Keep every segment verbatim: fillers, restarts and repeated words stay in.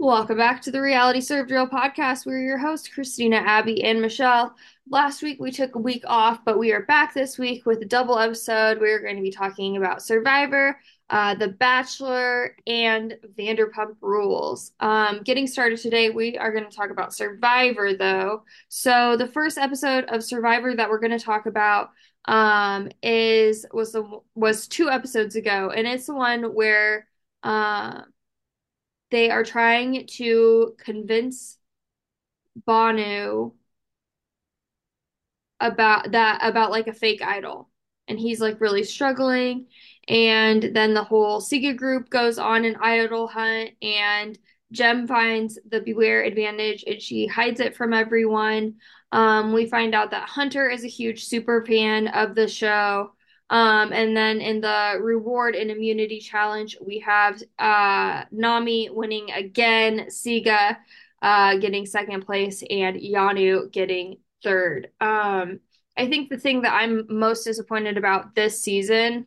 Welcome back to the Reality Served Real podcast. We're your hosts, Christina, Abby, and Michelle. Last week we took a week off, but we are back this week with a double episode. We're going to be talking about Survivor, uh, The Bachelor, and Vanderpump Rules. Um, getting started today, we are going to talk about Survivor, though. So the first episode of Survivor that we're going to talk about um, is was the was two episodes ago, and it's the one where. Uh, they are trying to convince Bonu about that about like a fake idol. And he's like really struggling. And then the whole Siga group goes on an idol hunt and Jem finds the Beware advantage and she hides it from everyone. Um, we find out that Hunter is a huge super fan of the show. Um, and then in the reward and immunity challenge, we have uh, Nami winning again, Siga uh, getting second place, and Yanu getting third. Um, I think the thing that I'm most disappointed about this season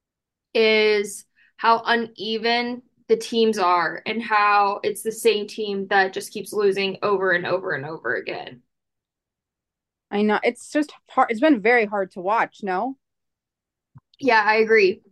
is how uneven the teams are and how it's the same team that just keeps losing over and over and over again. I know it's just hard. It's been very hard to watch. No, Yeah, I agree.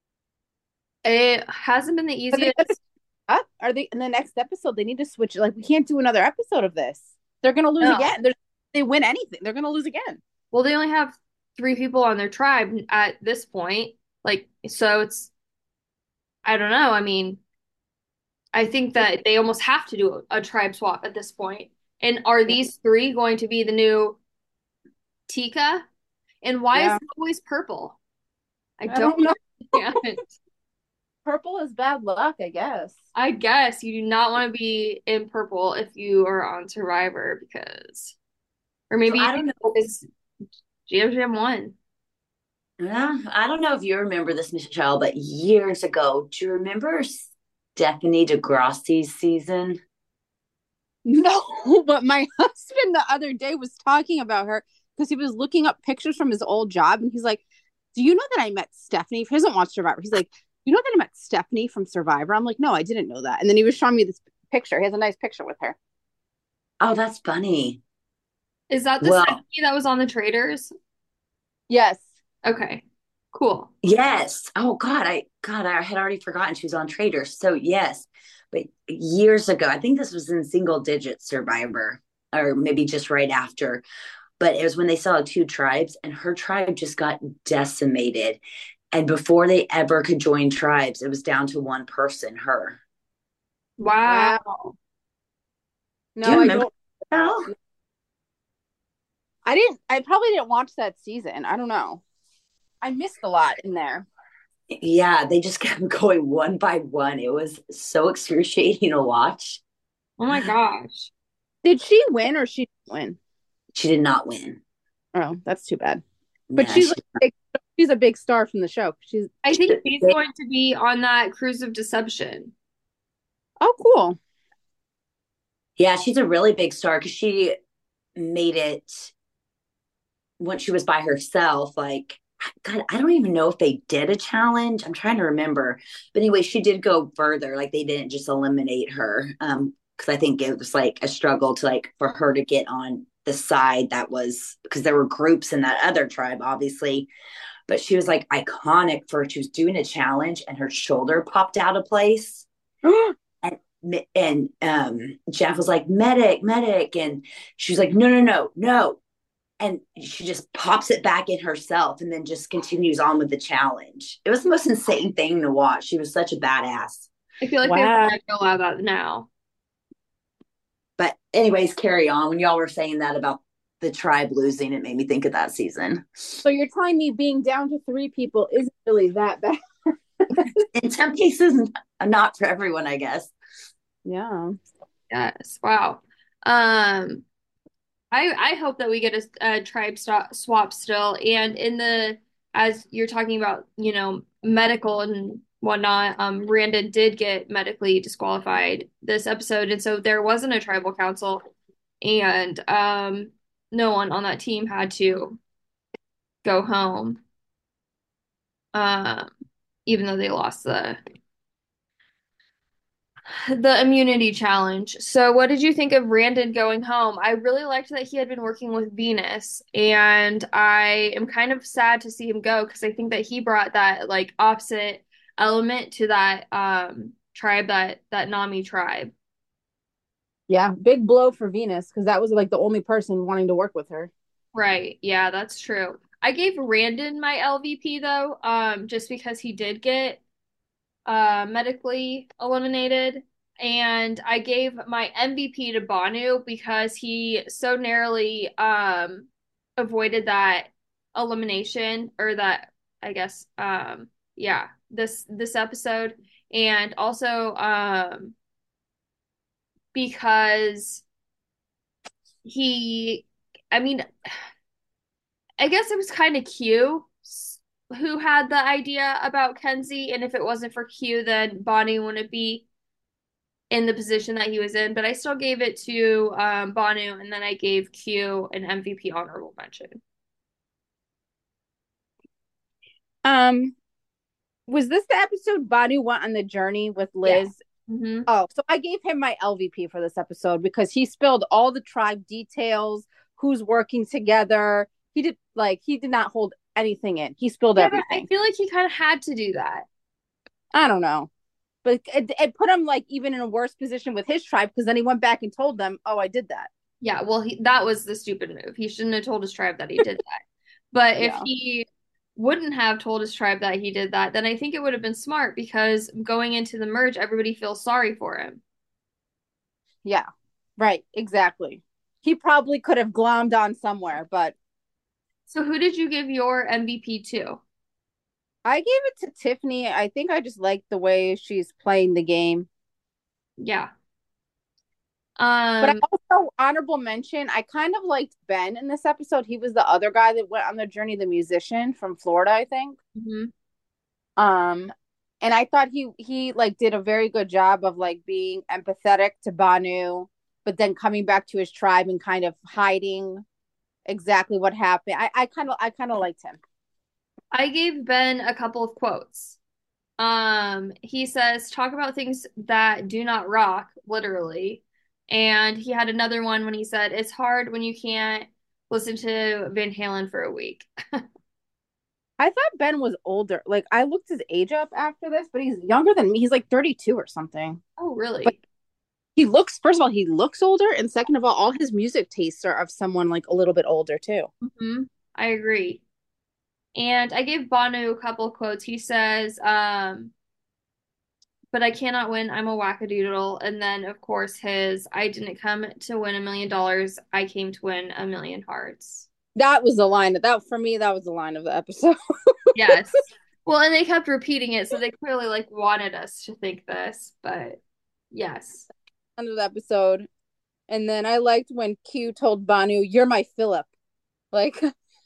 It hasn't been the but they said easiest. up. Are they in the next episode? They need to switch. Like we can't do another episode of this. They're gonna lose No. again. They're, they win anything, they're gonna lose again. Well, they only have three people on their tribe at this point. Like, so it's, I don't know. I mean, I think that they almost have to do a, a tribe swap at this point. And are Yeah, these three going to be the new Tika? And why is yeah. it always purple? I I don't don't know. understand. Purple is bad luck, I guess. I guess you do not want to be in purple if you are on Survivor because, or So maybe I don't know. because Jam Jam won. Yeah, I don't know if you remember this, Michelle, but years ago, do you remember Stephanie DeGrassi's season? No, but my husband the other day was talking about her because he was looking up pictures from his old job, and he's like, "Do you know that I met Stephanie?" He doesn't watch Survivor. He's like, "You know that I met Stephanie from Survivor?" I'm like, "No, I didn't know that." And then he was showing me this picture. He has a nice picture with her. Oh, that's funny. Is that the Well, Stephanie that was on the Traders? Yes. Okay, cool. yes. Oh God, I God, I had already forgotten she was on Traders. So yes, but years ago, I think this was in single digit Survivor, or maybe just right after. But it was when they saw two tribes, and her tribe just got decimated. And before they ever could join tribes, it was down to one person, her. Wow. Wow. Do you No, I remember don't. That. that? I didn't. I probably didn't watch that season. I don't know. I missed a lot in there. Yeah, they just kept going one by one. It was so excruciating to watch. Oh my gosh. Did she win or she didn't win? She did not win. Oh, that's too bad. But Yeah, she's she, like a big, she's a big star from the show. She's I think she's they, going to be on that Cruise of Deception. oh cool. yeah, she's a really big star because she made it when she was by herself. Like, God, I don't even know if they did a challenge. I'm trying to remember. But anyway, she did go further. Like, they didn't just eliminate her. Um, because I think it was like a struggle to like for her to get on the side that was because there were groups in that other tribe, obviously. But she was like iconic for she was doing a challenge and her shoulder popped out of place. And and um, Jeff was like, medic, medic. And she was like, no, no, no, no. And she just pops it back in herself and then just continues on with the challenge. It was the most insane thing to watch. She was such a badass. I feel like they would Wow. not allow that now. But, anyways, carry on. When y'all were saying that about the tribe losing, it made me think of that season. So you're telling me being down to three people isn't really that bad? In some cases, not for everyone, I guess. Yeah. Yes. Wow. Um, I I hope that we get a, a tribe st swap still. And in the as you're talking about, you know, medical and whatnot, um, Randon did get medically disqualified this episode, and so there wasn't a tribal council, and um, no one on that team had to go home, um, even though they lost the the immunity challenge. So, what did you think of Randon going home? I really liked that he had been working with Venus, and I am kind of sad to see him go because I think that he brought that like opposite element to that um tribe, that that Nami tribe. Yeah, big blow for Venus because that was like the only person wanting to work with her. Right. Yeah, that's true. I gave Randon my L V P though, um, just because he did get uh medically eliminated. And I gave my M V P to Banu because he so narrowly um avoided that elimination, or that, I guess, um yeah, this this episode. And also um because he, I mean, I guess it was kind of Q who had the idea about Kenzie, and if it wasn't for Q, then Bonnie wouldn't be in the position that he was in. But I still gave it to um, Banu, and then I gave Q an M V P honorable mention. Um, was this the episode Banu went on the journey with Yeah. Liz? Mm-hmm. Oh, so I gave him my L V P for this episode because he spilled all the tribe details, who's working together. He did like he did not hold anything in. He spilled Yeah, but I everything. feel like he kind of had to do that. I don't know. But it, it put him like even in a worse position with his tribe because then he went back and told them, "Oh, I did that." Yeah, well, he, that was the stupid move. He shouldn't have told his tribe that he did that. But if Yeah. he wouldn't have told his tribe that he did that, then I think it would have been smart because going into the merge, everybody feels sorry for him. Yeah. Right, exactly. He probably could have glommed on somewhere, but So who did you give your M V P to? I gave it to Tiffany. I think I just like the way she's playing the game. Yeah. But I Um, also honorable mention, I kind of liked Ben in this episode. He was the other guy that went on the journey, the musician from Florida, I think. mhm. Um, and I thought he he like did a very good job of like being empathetic to Banu, but then coming back to his tribe and kind of hiding exactly what happened. I I kind of I kind of liked him. I gave Ben a couple of quotes. Um, he says, talk about things that do not rock, literally. And he had another one when he said, it's hard when you can't listen to Van Halen for a week. I thought Ben was older. Like I looked his age up after this, but he's younger than me. He's like thirty-two or something. Oh, But really? he looks, first of all, he looks older, and second of all, all his music tastes are of someone like a little bit older too. Hmm. I agree. And I gave Banu a couple of quotes. He says, um, but I cannot win. I'm a wackadoodle. And then, of course, his I didn't come to win a million dollars. I came to win a million hearts. That was the line that, that for me, that was the line of the episode. Yes. Well, and they kept repeating it, so they clearly like wanted us to think this, but yes. End of the episode. And then I liked when Q told Banu, "You're my Philip." Like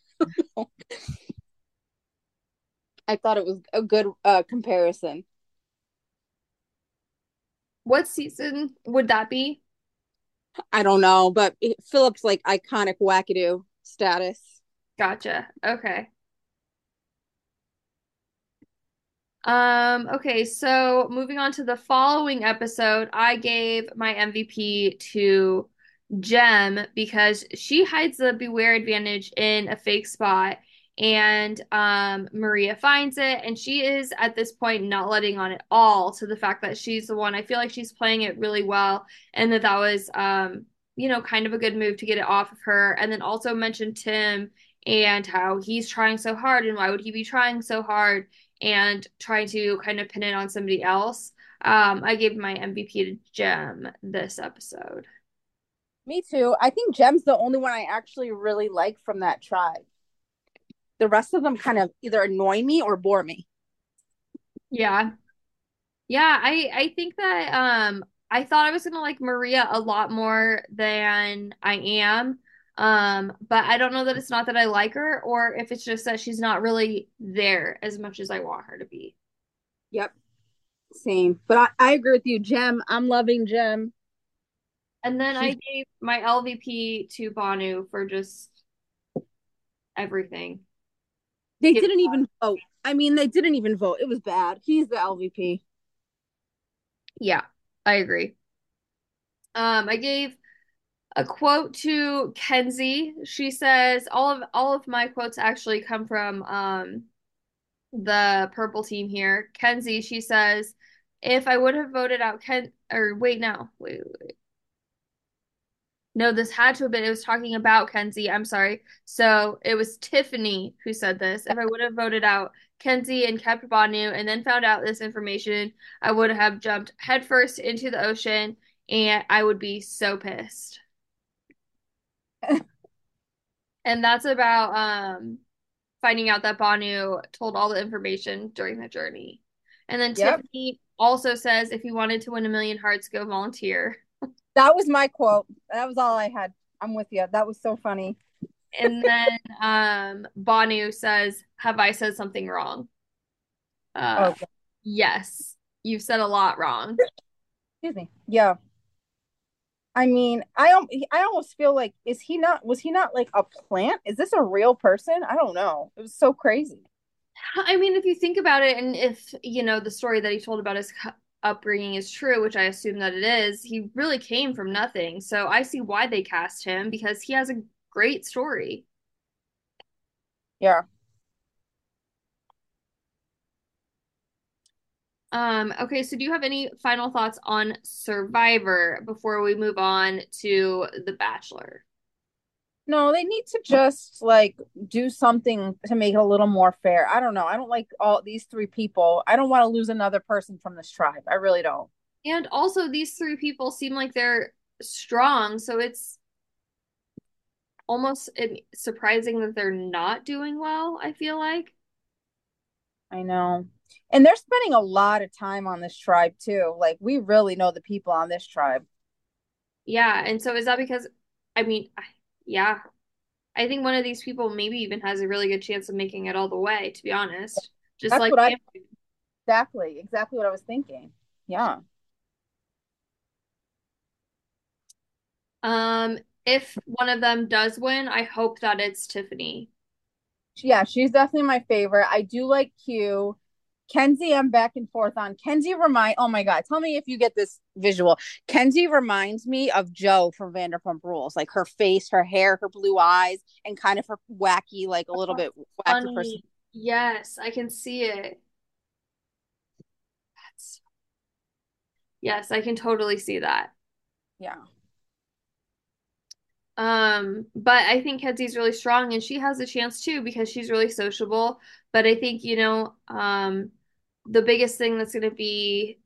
I thought it was a good uh, comparison. What season would that be? I don't know, but Philip's like iconic wackadoo status. Gotcha. Okay. Um, okay, so moving on to the following episode, I gave my M V P to Jem because she hides the Beware advantage in a fake spot, and um Maria finds it, and she is at this point not letting on at all to the fact that she's the one. I feel like she's playing it really well, and that that was um you know, kind of a good move to get it off of her. And then also mentioned Tim and how he's trying so hard, and why would he be trying so hard, and trying to kind of pin it on somebody else. Um, I gave my M V P to Jem this episode. Me too. I think Jem's the only one I actually really like from that tribe. The rest of them kind of either annoy me or bore me. Yeah. Yeah, I I think that um I thought I was gonna like Maria a lot more than I am. Um, but I don't know that it's not that I like her, or if it's just that she's not really there as much as I want her to be. Yep. Same. But I, I agree with you, Jem. I'm loving Jem. And then I She's gave my L V P to Banu for just everything. they Give, didn't even vote. I mean, they didn't even vote. It was bad. He's the L V P. yeah. I agree. Um, I gave a quote to Kenzie. She says all of all of my quotes actually come from um the purple team here. Kenzie, she says, if I would have voted out Ken or wait, no. Wait, wait. No, this had to have been it was talking about Kenzie. I'm sorry. So it was Tiffany who said this. If I would have voted out Kenzie and kept Banu and then found out this information, I would have jumped headfirst into the ocean and I would be so pissed. And that's about um finding out that Banu told all the information during the journey. And then Yep. Tiffany also says if you wanted to win a million hearts, go volunteer. That was my quote. That was all I had. I'm with you. That was so funny. And then um Banu says, have I said something wrong? Uh Okay. yes, you've said a lot wrong. Excuse me. Yeah. I mean, I don't. I almost feel like is he not? Was he not like a plant? Is this a real person? I don't know. It was so crazy. I mean, if you think about it, and if, you know, the story that he told about his cu- upbringing is true, which I assume that it is, he really came from nothing. So I see why they cast him because he has a great story. Yeah. Um, okay, so do you have any final thoughts on Survivor before we move on to The Bachelor? No, they need to just like do something to make it a little more fair. I don't know. I don't like all these three people. I don't want to lose another person from this tribe. I really don't. And also, these three people seem like they're strong, so it's almost eh, surprising that they're not doing well, I feel like. I know. And they're spending a lot of time on this tribe too. Like we really know the people on this tribe. Yeah, and so is that because, I mean, I- yeah, I think one of these people maybe even has a really good chance of making it all the way, to be honest. Just That's like what I Cameron. exactly, exactly what I was thinking. Yeah. Um, if one of them does win, I hope that it's Tiffany. Yeah, she's definitely my favorite. I do like Q. Kenzie, I'm back and forth on. Kenzie remind oh my God, tell me if you get this visual. Kenzie reminds me of Joe from Vanderpump Rules, like her face, her hair, her blue eyes, and kind of her wacky, like a little bit wacky person. Funny. Yes, I can see it. That's, yes, I can totally see that. Yeah. Um, but I think Kenzie's really strong and she has a chance too because she's really sociable. But I think, you know, um, the biggest thing that's going to be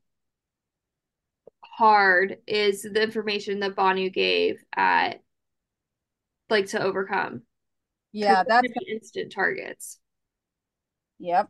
hard is the information that Banu gave at like to overcome because Yeah, they're that's going to be instant targets. yep.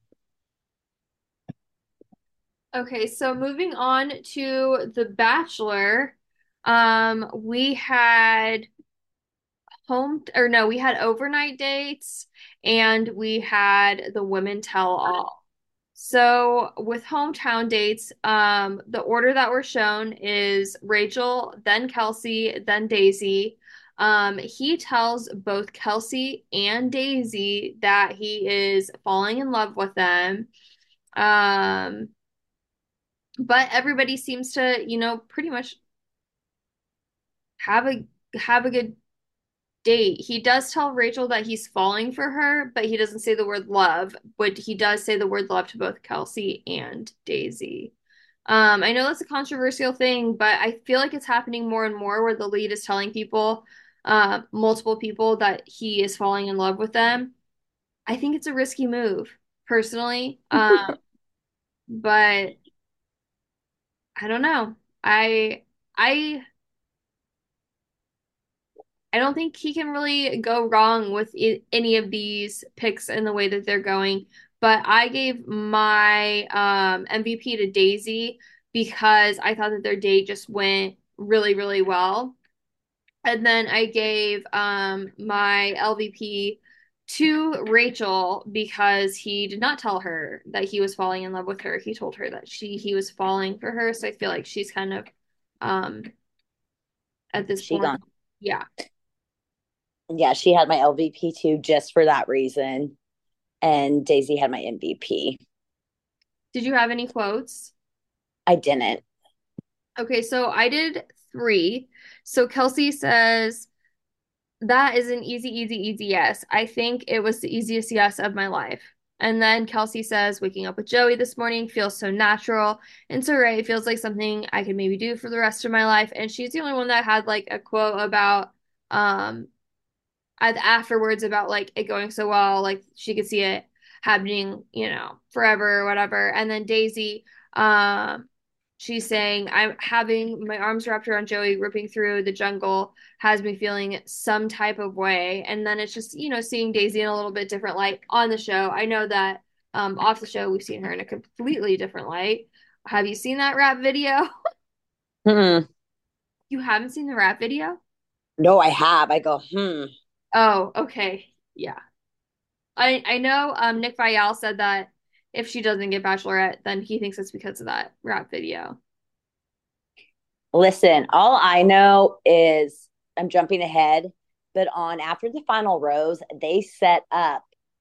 Okay, so moving on to The Bachelor, um, we had home or no, we had overnight dates and we had the women tell all. So with hometown dates, um, the order that we're shown is Rachel, then Kelsey, then Daisy. Um, he tells both Kelsey and Daisy that he is falling in love with them. Um, but everybody seems to, you know, pretty much have a have a good date. He does tell Rachel that he's falling for her, but he doesn't say the word love, but he does say the word love to both Kelsey and Daisy. Um, I know that's a controversial thing, but I feel like it's happening more and more where the lead is telling people, uh, multiple people that he is falling in love with them. I think it's a risky move, personally. Um, but I don't know. I I I don't think he can really go wrong with I any of these picks in the way that they're going. But I gave my um, M V P to Daisy because I thought that their date just went really, really well. And then I gave um, my L V P to Rachel because he did not tell her that he was falling in love with her. He told her that she he was falling for her. So I feel like she's kind of um, at this She point, gone. yeah. Yeah, she had my L V P too, just for that reason. And Daisy had my M V P. Did you have any quotes? I didn't. Okay, so I did three. So Kelsey says, that is an easy, easy, easy yes. I think it was the easiest yes of my life. And then Kelsey says, waking up with Joey this morning feels so natural and so right. It feels like something I could maybe do for the rest of my life. And she's the only one that had like a quote about um afterwards about like it going so well, like she could see it happening, you know, forever or whatever. And then Daisy, um, she's saying, I'm having my arms wrapped around Joey, ripping through the jungle has me feeling some type of way. And then it's just, you know, seeing Daisy in a little bit different light on the show. I know that um off the show we've seen her in a completely different light. Have you seen that rap video? Hmm. You haven't seen the rap video? No, I have. I go, hmm. Oh, okay. Yeah. I I know um Nick Viall said that if she doesn't get Bachelorette, then he thinks it's because of that rap video. Listen, all I know is I'm jumping ahead, but on after the final rose, they set up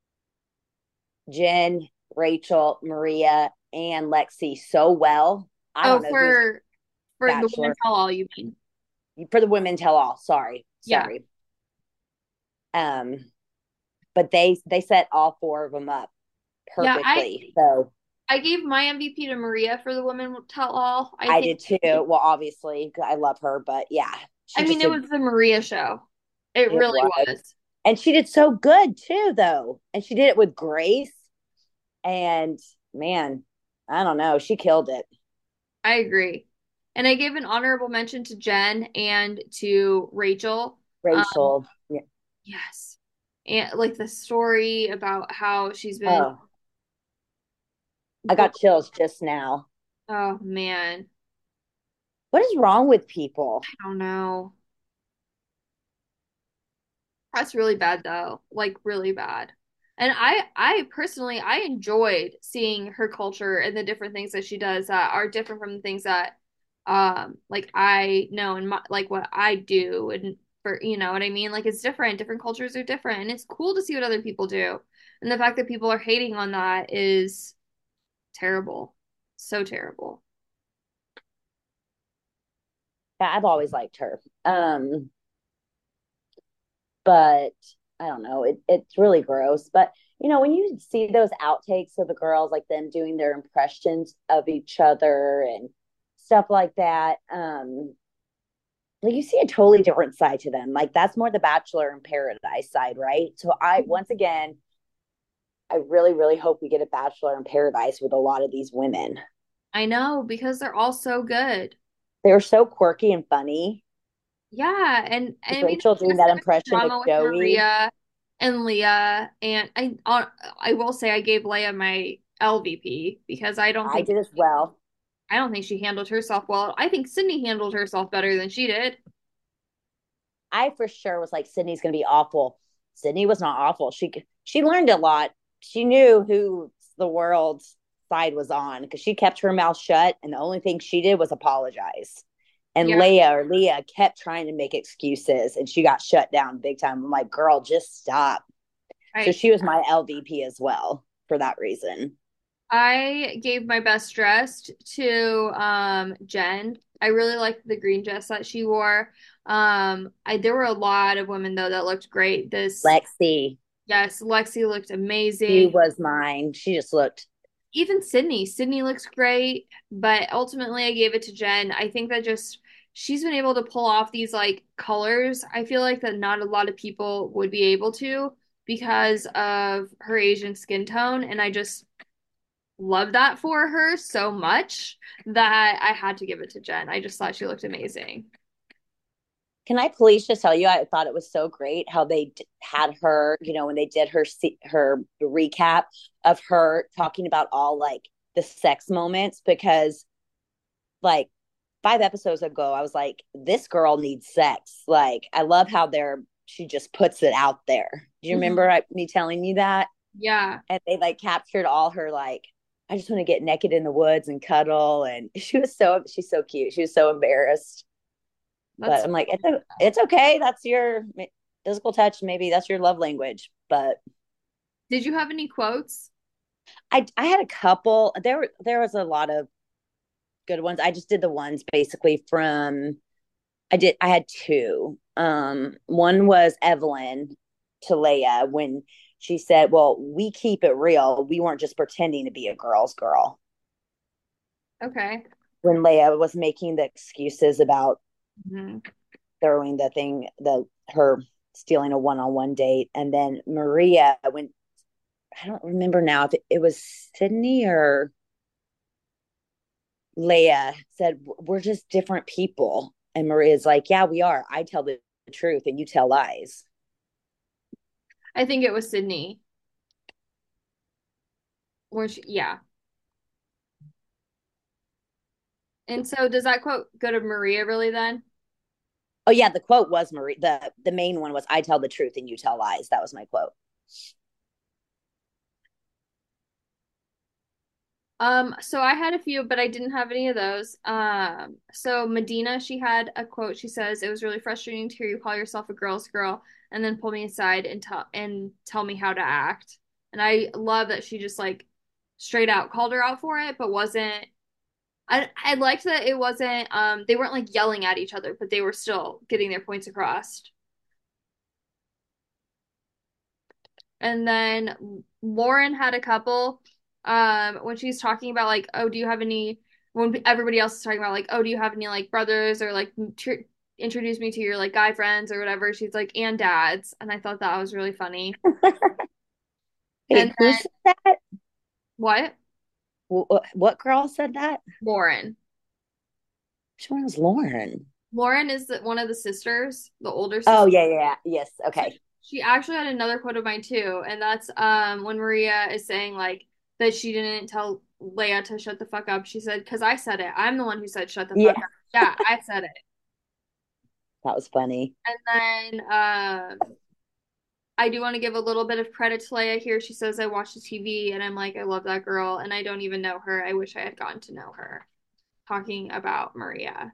Jen, Rachel, Maria, and Lexi so well. I Oh, don't know who's for for the women Bachelor tell all, you mean? for the women tell all. Sorry, Yeah. sorry. Um, but they they set all four of them up Yeah, I perfectly. So I gave my M V P to Maria for the women tell all. I I think did too. Well, obviously, I love her, but yeah, she I mean just it did. was the Maria show. It It really was, was. and she did so good too, though. And she did it with grace. And man, I don't know, she killed it. I agree. And I gave an honorable mention to Jen and to Rachel. Um, Rachel, yeah. yes. And like the story about how she's been Oh, I got chills just now. oh man, What is wrong with people? I don't know. That's really bad though. Like really bad. And I I personally I enjoyed seeing her culture and the different things that she does that are different from the things that um like I know and my, like what I do and for you know what I mean? Like it's different. Different cultures are different and it's cool to see what other people do. And the fact that people are hating on that is terrible. So terrible. Yeah, I've always liked her. Um, but I don't know. It, it's really gross. But you know, when you see those outtakes of the girls, like them doing their impressions of each other and stuff like that, um, like you see a totally different side to them. Like that's more the Bachelor in Paradise side, right? So I once again, I really, really hope we get a Bachelor in Paradise with a lot of these women. I know because they're all so good. They were so quirky and funny. Yeah, and, and I mean, Rachel doing yes, that there was impression of drama with Joey. Maria and Leah, and I uh, I will say I gave Leah my L V P because I don't I think did as well. I don't think she handled herself well. I think Sydney handled herself better than she did. I for sure was like, Sydney's going to be awful. Sydney was not awful. She she learned a lot. She knew who the world's side was on because she kept her mouth shut, and the only thing she did was apologize. And Yeah, Leia or Leah kept trying to make excuses, and she got shut down big time. I'm like, girl, just stop. So I she was my L V P as well for that reason. I gave my best dressed to um Jen. I really liked the green dress that she wore. Um, I there were a lot of women though that looked great. This Lexi, yes, Lexi looked she amazing. was mine. She just looked. Even Sydney. Sydney looks great, but ultimately I gave it to Jen. I think that just she's been able to pull off these like colors. I feel like that not a lot of people would be able to because of her Asian skin tone, and I just love that for her so much that I had to give it to Jen. I just thought she looked amazing. Can I please just tell you, I thought it was so great how they d- had her, you know, when they did her her recap of her talking about all like the sex moments because like five episodes ago, I was like, this girl needs sex. Like, I love how they're she just puts it out there. Do you Mhm. remember I, me telling you that? Yeah, And they like captured all her like, I just want to get naked in the woods and cuddle. And she was so she's so cute. She was so embarrassed. But that's I'm like, it's a, it's okay. That's your physical touch. Maybe that's your love language. But Did you have any quotes? I I had a couple. There there was a lot of good ones. I just did the ones basically from I did I had two. Um, one was Evelyn to Leia when she said, "Well, we keep it real. We weren't just pretending to be a girl's girl." Okay. When Leia was making the excuses about Mhm. throwing the thing, the her stealing a one-on-one date, and then Maria when I don't remember now if it, it was Sydney or Leia said, "We're just different people," and Maria's like, "Yeah, we are. I tell the truth, and you tell lies." I think it was Sydney. Where she, yeah. And so does that quote go to Maria really then? Oh yeah, the quote was Marie. The the main one was, "I tell the truth and you tell lies." That was my quote. Um, so I had a few, but I didn't have any of those. Um, so Medina, she had a quote. She says, "It was really frustrating to hear you call yourself a girl's girl and then pull me aside and tell and tell me how to act." And I love that she just like straight out called her out for it, but wasn't I I liked that it wasn't um they weren't like yelling at each other, but they were still getting their points across. And then Lauren had a couple um when she's talking about like, oh, do you have any when everybody else is talking about like, oh, do you have any like brothers or like tr introduce me to your like guy friends or whatever. She's like, and dads. And I thought that was really funny. Wait, And who then said that? what? What girl said that? Lauren. Which one was Lauren? Lauren is the, one of the sisters, the older Oh sister. yeah, yeah, yeah. Yes. So Okay. she actually had another quote of mine too, and that's um when Maria is saying like that she didn't tell Leia to shut the fuck up. She said, "Because I said it. I'm the one who said shut the fuck Yeah, up." Yeah, I said it. that was funny. And then um I do want to give a little bit of credit to Leia here. She says I watch the T V and I'm like, I love that girl, and I don't even know her. I wish I had gotten to know her. Talking about Maria.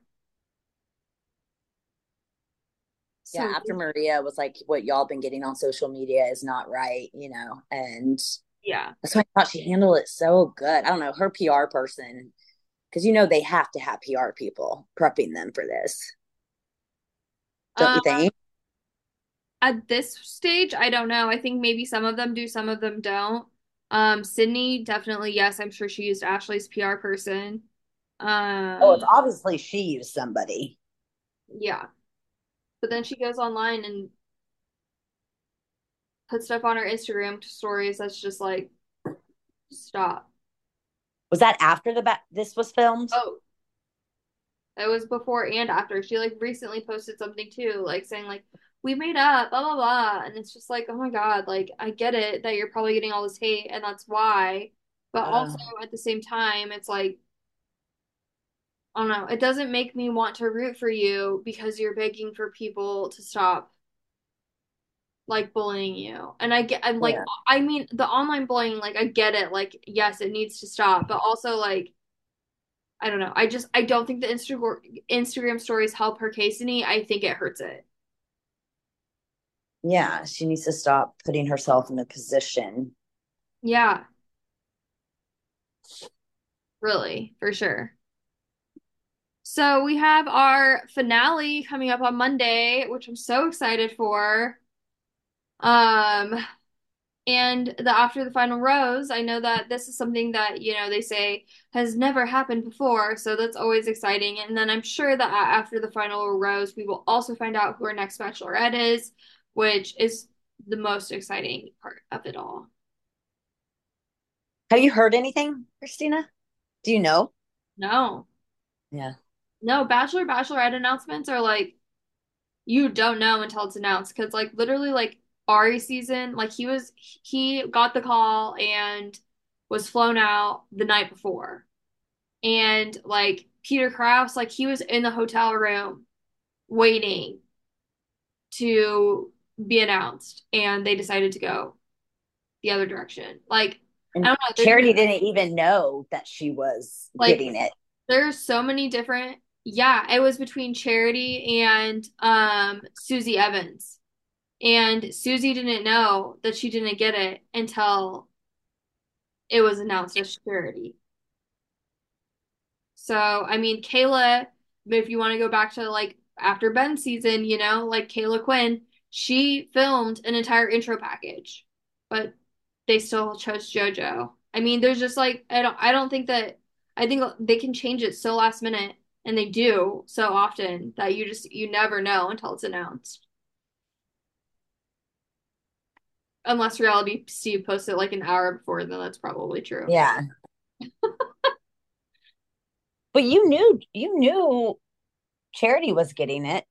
Yeah, So after Maria was like, "What y'all been getting on social media is not right," you know, and yeah. that's why I thought she handled it so good. I don't know, her P R person, because you know they have to have P R people prepping them for this, don't Um you think? At this stage, I don't know. I think maybe some of them do, some of them don't. Um, Sydney, definitely, yes, I'm sure she used Ashley's P R person. Oh, it's Um, obviously she used somebody. yeah. But then she goes online and puts stuff on her Instagram stories that's just like, stop. Was that after the ba- this was filmed? Oh, it was before and after. She like recently posted something too, like saying like, we made up, blah blah blah. And it's just like, oh my God, like I get it that you're probably getting all this hate and that's why. But also Uh, at the same time, it's like I don't know. It doesn't make me want to root for you because you're begging for people to stop like bullying you. And I get, I'm like, yeah. I mean, the online bullying, like, I get it. Like, yes, it needs to stop, but also, like, I don't know. I just, I don't think the Instagram Instagram stories help her case any. I think it hurts it. Yeah, she needs to stop putting herself in a position. Yeah, really, for sure. So we have our finale coming up on Monday, which I'm so excited for. Um, And the after the final rose, I know that this is something that, you know, they say has never happened before, so that's always exciting. And then I'm sure that after the final rose, we will also find out who our next bachelorette is, which is the most exciting part of it all. Have you heard anything, Christina? Do you know? No, Yeah. no, Bachelor, Bachelorette announcements are like you don't know until it's announced because like literally like Ari season, like he was he got the call and was flown out the night before. And like Peter Krause, like he was in the hotel room waiting to be announced, and they decided to go the other direction. Like I And don't know, there's Charity didn't even know that she was like getting it. there's so many different. Yeah, it was between Charity and um Susie Evans, and Susie didn't know that she didn't get it until it was announced as Charity. So, I mean, Kayla, if you want to go back to like after Ben's season, you know, like Kayla Quinn, she filmed an entire intro package, but they still chose JoJo. I mean, there's just like I don't I don't think that I think they can change it so last minute, and they do so often that you just you never know until it's announced. Unless Reality Steve posts it like an hour before, then that's probably true. Yeah. But you knew you knew Charity was getting it.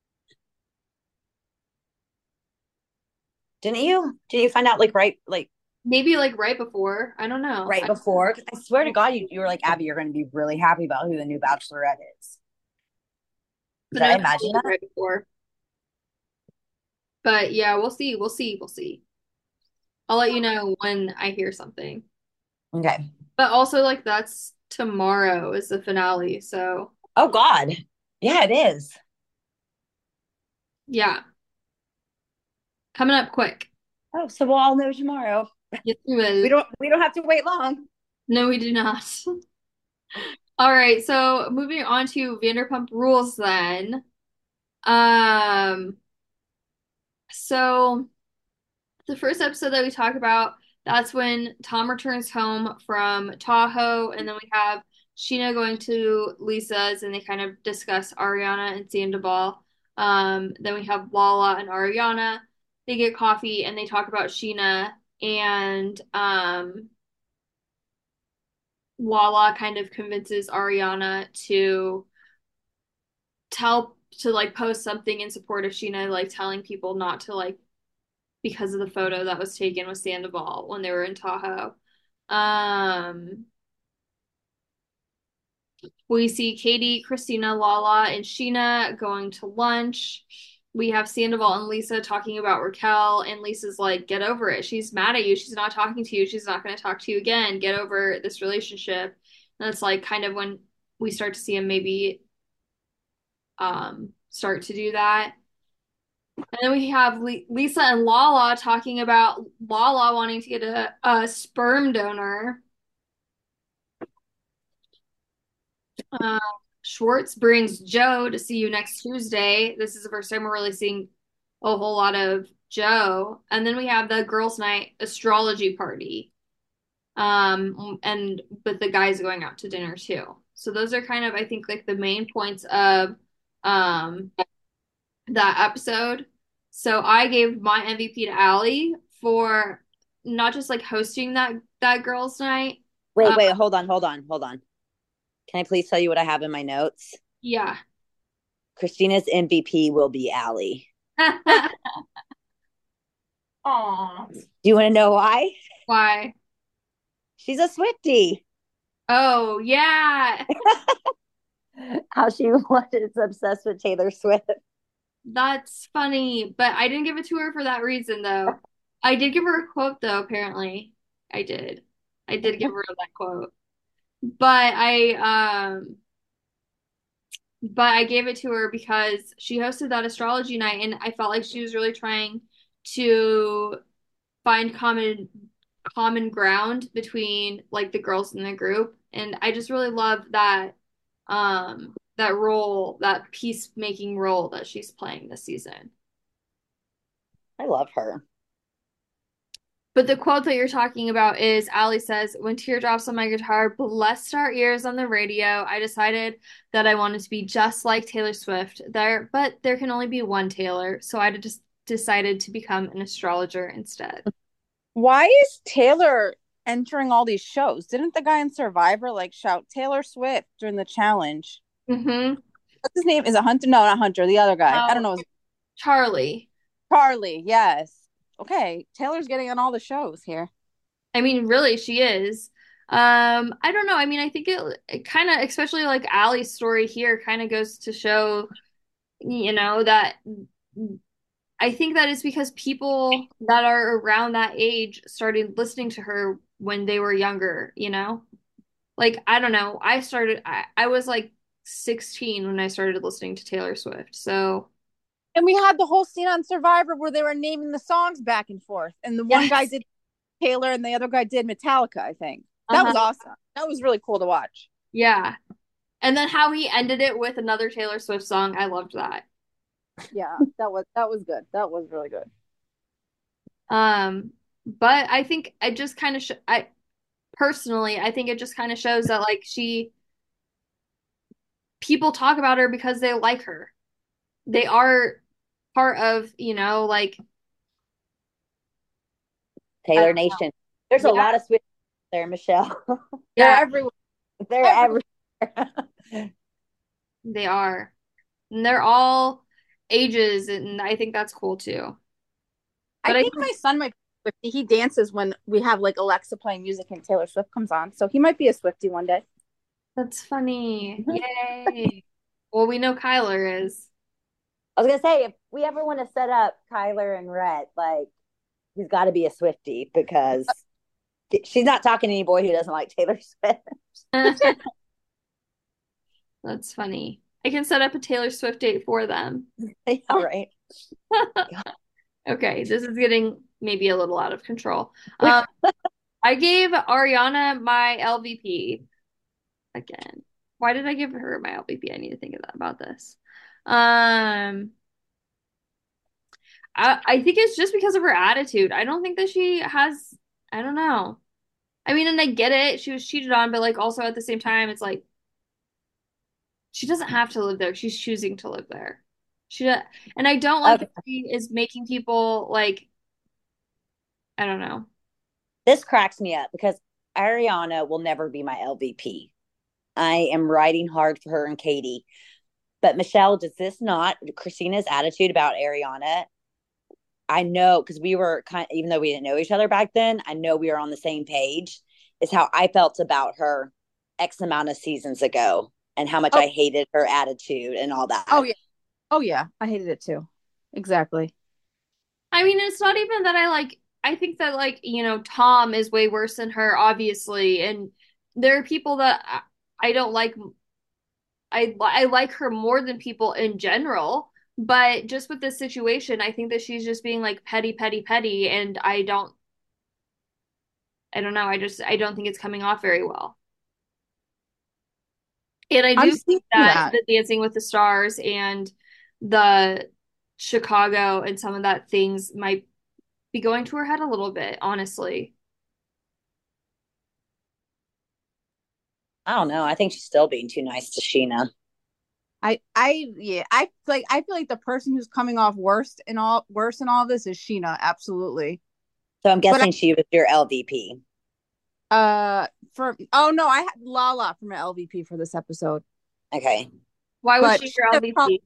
Didn't you? Did you find out like right like Maybe like right before. I don't know. right I, before? 'Cause I swear to God, you, you were like, Abby, you're going to be really happy about who the new Bachelorette is. but Did I no, imagine like that? right before. But yeah, we'll see. We'll see. We'll see. I'll let you know when I hear something. Okay. But also, like, that's tomorrow is the finale. So, Oh God. Yeah, it is. yeah, coming up quick. Oh, so we'll all know tomorrow. Yes, we We will. don't we don't have to wait long. No, we do not. All right, so moving on to Vanderpump Rules then. Um, so the first episode that we talk about, that's when Tom returns home from Tahoe, and then we have Sheena going to Lisa's, and they kind of discuss Ariana and Sandoval. Um, then we have Lala and Ariana. They get coffee and they talk about Sheena, and um, Lala kind of convinces Ariana to tell to like post something in support of Sheena, like telling people not to like because of the photo that was taken with Sandoval when they were in Tahoe. Um, we see Katie, Christina, Lala, and Sheena going to lunch. We have Sandoval and Lisa talking about Raquel, and Lisa's like, get over it. She's mad at you. She's not talking to you. She's not going to talk to you again. Get over this relationship. And it's like kind of when we start to see him maybe um, start to do that. And then we have Lisa and Lala talking about Lala wanting to get a, a sperm donor. Uh, Schwartz brings Joe to see you next Tuesday. This is the first time we're really seeing a whole lot of Joe. And then we have the girls' night astrology party. Um, and but the guys going out to dinner too. So those are kind of, I think, like the main points of um that episode. So I gave my M V P to Allie for not just like hosting that that girls' night. Wait, Uh, wait, hold on, hold on, hold on. Can I please tell you what I have in my notes? yeah. Christina's M V P will be Allie. Aw. Do you want to know why? Why? She's a Swiftie. Oh, yeah. How she was obsessed with Taylor Swift. That's funny. But I didn't give it to her for that reason, though. I did give her a quote, though, apparently. I did. I did give her that quote. But I um but I gave it to her because she hosted that astrology night and I felt like she was really trying to find common common ground between like the girls in the group. And I just really love that um that role, that peacemaking role that she's playing this season. I love her. But the quote that you're talking about is Allie says, when teardrops on my guitar blessed our ears on the radio, I decided that I wanted to be just like Taylor Swift. There, but there can only be one Taylor, so I just decided to become an astrologer instead. Why is Taylor entering all these shows? Didn't the guy in Survivor like shout Taylor Swift during the challenge? Mm-hmm. What's his name? Is it Hunter? No, not Hunter. The other guy. Oh, I don't know. Charlie. Charlie. Yes. Okay. Taylor's getting on all the shows here. I mean, really, she is. Um, I don't know. I mean, I think it, it kind of, especially like Allie's story here, kind of goes to show, you know, that I think that is because people that are around that age started listening to her when they were younger, you know? Like, I don't know. I started, I, I was like sixteen when I started listening to Taylor Swift. So, And we had the whole scene on Survivor where they were naming the songs back and forth. And the one yes. guy did Taylor and the other guy did Metallica, I think. That Uh-huh. was awesome. That was really cool to watch. Yeah. And then how he ended it with another Taylor Swift song. I loved that. Yeah, that was that was good. That was really good. Um, but I think it just kind of sh I personally, I think it just kind of shows that like she people talk about her because they like her. They are part of, you know, like Taylor Nation. There's Yeah. a lot of Swift there, Michelle. They're yeah, everywhere. They're Everywhere. everywhere. they are. And they're all ages, and I think that's cool too. But I I think my son might be Swiftie. He dances when we have like Alexa playing music and Taylor Swift comes on. So he might be a Swiftie one day. that's funny. Yay. Well, we know Kyler is. I was gonna say, if we ever want to set up Kyler and Rhett, like he's got to be a Swiftie because she's not talking to any boy who doesn't like Taylor Swift. That's funny. I can set up a Taylor Swift date for them. Yeah, right. Okay, this is getting maybe a little out of control. Um, I gave Ariana my L V P again. Why did I give her my L V P? I need to think of that, about this. Um, I I think it's just because of her attitude. I don't think that she has, I don't know. I mean, and I get it. She was cheated on, but like also at the same time, it's like she doesn't have to live there. She's choosing to live there. She and I don't like Okay. that she is making people like I don't know. This cracks me up because Ariana will never be my L V P. I am riding hard for her and Katie. But Michelle, does this not, Christina's attitude about Ariana, I know because we were kind of, even though we didn't know each other back then, I know we were on the same page, is how I felt about her X amount of seasons ago and how much Oh. I hated her attitude and all that. Oh yeah. Oh yeah. I hated it too. Exactly. I mean, it's not even that I like, I think that like, you know, Tom is way worse than her, obviously. And there are people that I, I don't like. I I like her more than people in general, but just with this situation, I think that she's just being like petty, petty, petty, and I don't I don't know. I just I don't think it's coming off very well. And I I'm do seeing think that that. the Dancing with the Stars and the Chicago and some of that things might be going to her head a little bit, honestly. I don't know. I think she's still being too nice to Sheena. I I yeah, I like I feel like the person who's coming off worst in all worse in all this is Sheena, absolutely. So I'm But guessing she was your L V P. uh for oh no, I had Lala for my L V P for this episode. Okay. Why was But she your Sheena's L V P? prob-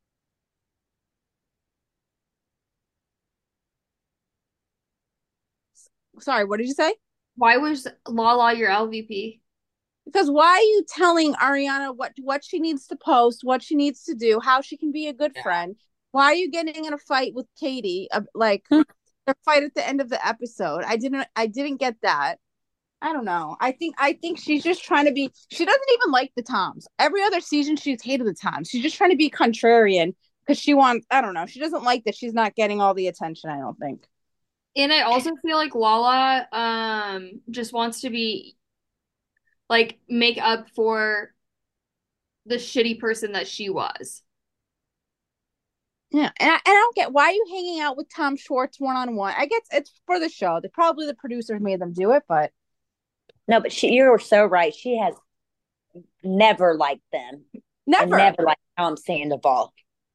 Sorry, what did you say? Why was Lala your L V P? Because why are you telling Ariana what what she needs to post, what she needs to do, how she can be a good Yeah. friend? Why are you getting in a fight with Katie? Uh, like Hmm. a fight at the end of the episode. I didn't I didn't get that. I don't know. I think I think she's just trying to be. She doesn't even like the Toms. Every other season, she's hated the Toms. She's just trying to be contrarian because she wants. I don't know. She doesn't like that she's not getting all the attention. I don't think. And I also feel like Lala um just wants to be like make up for the shitty person that she was. Yeah, and I, and I don't get why are you hanging out with Tom Schwartz one on one. I guess it's for the show. They probably the producers made them do it, but No, but she, you were so right. She has never liked them never. and never liked Tom Sandoval.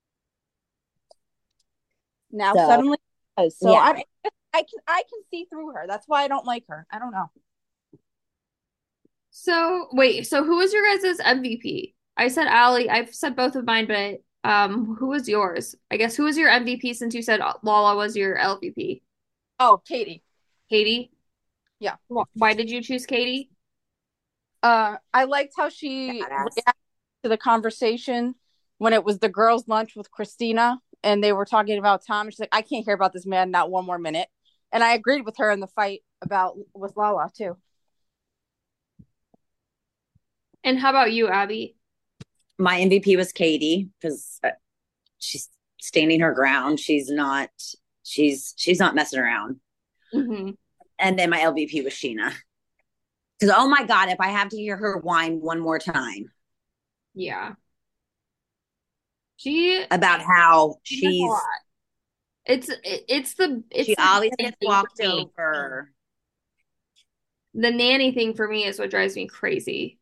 Now So, suddenly, it does. so yeah. I I can I can see through her. That's why I don't like her. I don't know. So wait, so who was your guys' M V P? I said Allie. I've said both of mine, but um, who was yours? I guess who was your M V P since you said Lala was your L V P? Oh, Katie. Katie? Yeah. Wh- Why did you choose Katie? Uh, I liked how she Badass. reacted to the conversation when it was the girls' lunch with Christina and they were talking about Tom. She's like, I can't hear about this man not one more minute. And I agreed with her in the fight about with Lala too. And how about you, Abby? My M V P was Katie because she's standing her ground. She's not. She's she's not messing around. Mm-hmm. And then my L V P was Sheena. Because oh my god, if I have to hear her whine one more time, Yeah. She about how she does a lot. she's It's it, it's the it's she the always nanny gets thing for walked me. over. The nanny thing for me is what drives me crazy.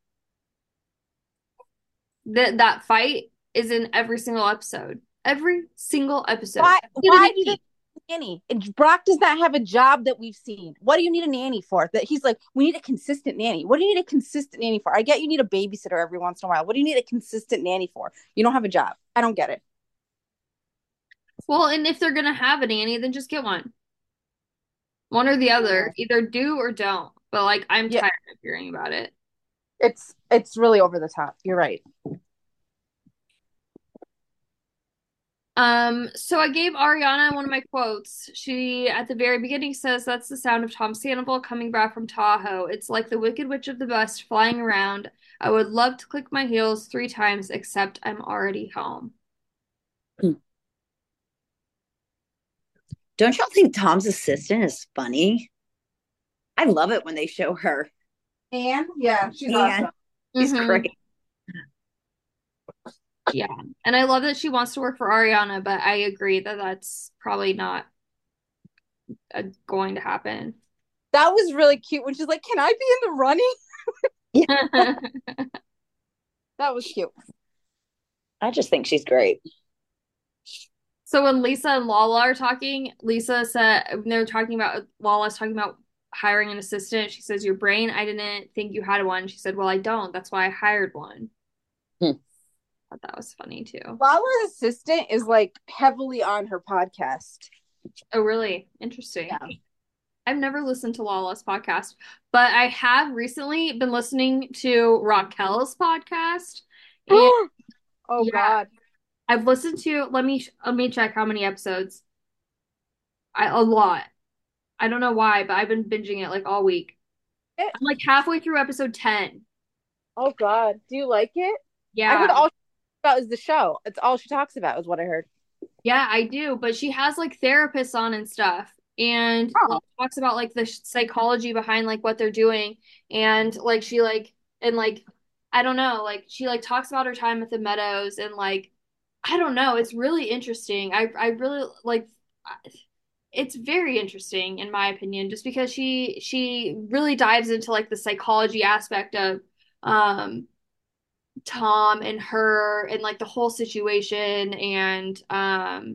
That that fight is in every single episode. Every single episode. Why? Need a Why do you nanny. nanny? And Brock does not have a job that we've seen. What do you need a nanny for? That he's like, we need a consistent nanny. What do you need a consistent nanny for? I get you need a babysitter every once in a while. What do you need a consistent nanny for? You don't have a job. I don't get it. Well, and if they're gonna have a nanny, then just get one. One or the other. Either do or don't. But like I'm Yeah, tired of hearing about it. it's it's really over the top. You're right. Um, so I gave Ariana one of my quotes. She, at the very beginning, says, "That's the sound of Tom Sandoval coming back from Tahoe. It's like the Wicked Witch of the West flying around. I would love to click my heels three times, except I'm already home." Don't y'all think Tom's assistant is funny? I love it when they show her. And yeah, she's And awesome. she's Mhm. great. Yeah. And I love that she wants to work for Ariana, but I agree that that's probably not uh, going to happen. That was really cute when she's like, "Can I be in the running?" That was cute. I just think she's great. So when Lisa and Lala are talking, Lisa said when they're talking about Lala's talking about hiring an assistant. She says, "Your brain, I didn't think you had one." She said, "Well, I don't. That's why I hired one." Hmm. I thought that was funny too. Lala's assistant is like heavily on her podcast. Oh, really? Interesting. Yeah. I've never listened to Lala's podcast, but I have recently been listening to Raquel's podcast. And Oh yeah, God. I've listened to, let me let me check how many episodes. I a lot. I don't know why, but I've been binging it like all week. It, I'm like halfway through episode ten. oh God. Do you like it? I Yeah. heard all she talks about is the show. It's all she talks about is what I heard. Yeah, I do, but she has like therapists on and stuff and Oh. like talks about like the psychology behind like what they're doing and like she like and like I don't know, like she like talks about her time at the Meadows and like I don't know, it's really interesting. I I really like it's very interesting in my opinion just because she she really dives into like the psychology aspect of um Tom and her and like the whole situation and um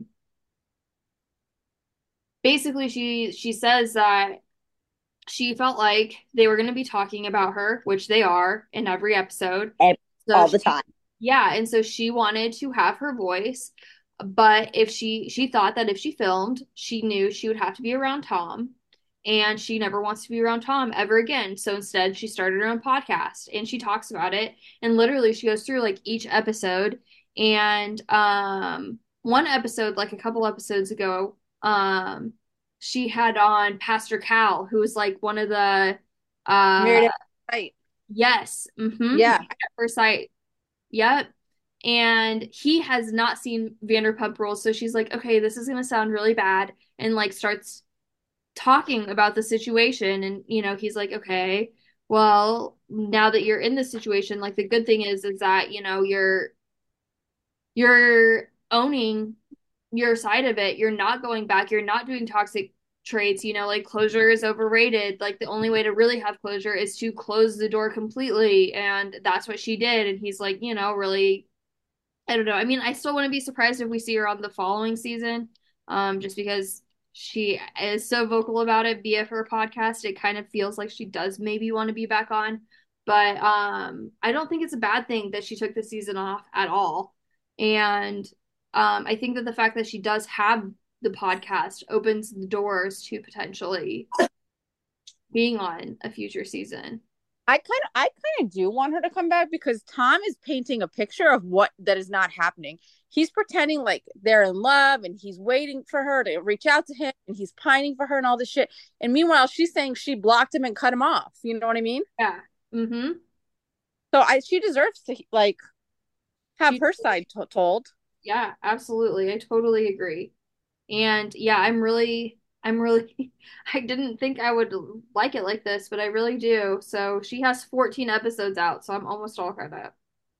basically she she says that she felt like they were going to be talking about her, which they are in every episode. Every, So all the she, time. yeah, and so she wanted to have her voice, but if she she thought that if she filmed, she knew she would have to be around Tom, and she never wants to be around Tom ever again. So instead, she started her own podcast and she talks about it, and literally she goes through like each episode, and um one episode like a couple episodes ago, um she had on Pastor Cal, who was like one of the Married uh at Sight. yes, mm-hmm. Yeah. At first sight. Yep. And he has not seen Vanderpump Rules, so she's like, okay, this is gonna sound really bad, and like starts talking about the situation, and you know, he's like, okay, well, now that you're in this situation, like the good thing is is that, you know, you're you're owning your side of it. You're not going back. You're not doing toxic traits. You know, like closure is overrated. Like the only way to really have closure is to close the door completely. And that's what she did. And he's like, you know, really, I don't know. I mean, I still wouldn't be surprised if we see her on the following season, um, just because she is so vocal about it via her podcast. It kind of feels like she does maybe want to be back on. But um, I don't think it's a bad thing that she took the season off at all. And um, I think that the fact that she does have the podcast opens the doors to potentially being on a future season. I kind of I kind of do want her to come back because Tom is painting a picture of what that is not happening. He's pretending like they're in love and he's waiting for her to reach out to him and he's pining for her and all this shit. And meanwhile, she's saying she blocked him and cut him off. You know what I mean? Yeah. Mm-hmm. So I she deserves to like have She, her side to- told. yeah, absolutely. I totally agree. And yeah, I'm really, I'm really, I didn't think I would like it like this, but I really do. So she has fourteen episodes out, so I'm almost all caught up.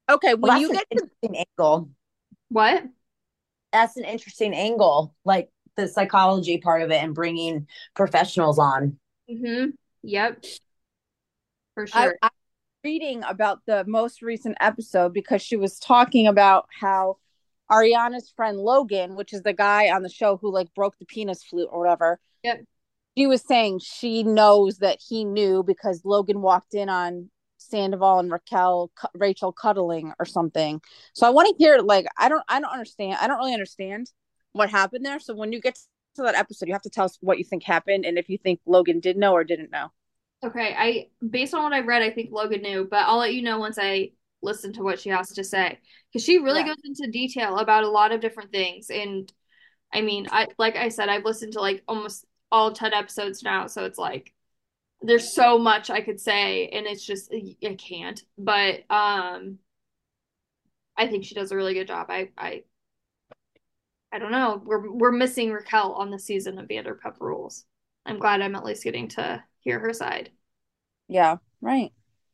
Okay, Well, when that's you an get to interesting angle. What? That's an interesting angle, like the psychology part of it and bringing professionals on. Mm-hmm. Yep, for I, sure. I reading about the most recent episode because she was talking about how Ariana's friend Logan, which is the guy on the show who like broke the penis flute or whatever, Yep. she was saying she knows that he knew because Logan walked in on Sandoval and Raquel, Rachel cuddling or something. So I want to hear like I don't I don't understand. I don't really understand what happened there. So when you get to that episode, you have to tell us what you think happened and if you think Logan did know or didn't know. Okay, I based on what I've read, I think Logan knew, but I'll let you know once I listen to what she has to say because she really Yeah. goes into detail about a lot of different things. And I mean, I like I said, I've listened to like almost all ten episodes now, so it's like there's so much I could say, and it's just I can't. But um, I think she does a really good job. I I I don't know. We're we're missing Raquel on the season of Vanderpump Rules. I'm glad I'm at least getting to hear her side. Yeah, right.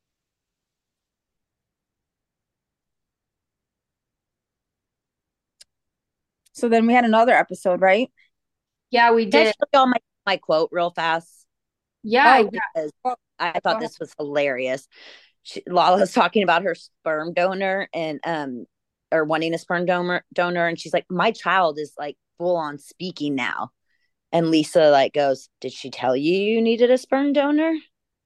So then we had another episode, right? Yeah, we Can I did. show y'all my, my quote real fast? Yeah, Oh, yeah. Because yeah. I Go thought ahead. this was hilarious. She, Lala's talking about her sperm donor and um or wanting a sperm donor donor, and she's like, my child is like full on speaking now. And Lisa like goes, did she tell you you needed a sperm donor?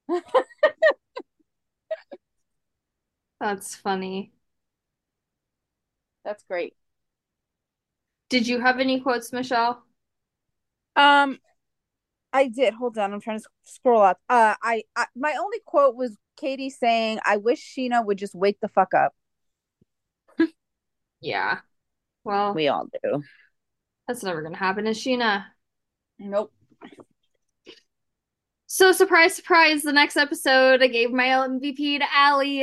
That's funny. That's great. Did you have any quotes, Michelle? Um, I did. Hold on, I'm trying to scroll up. Uh, I, I my only quote was Katie saying, "I wish Sheena would just wake the fuck up." Yeah. Well, We all do. that's never gonna happen, is Sheena? Nope. So surprise, surprise, the next episode I gave my M V P to Allie.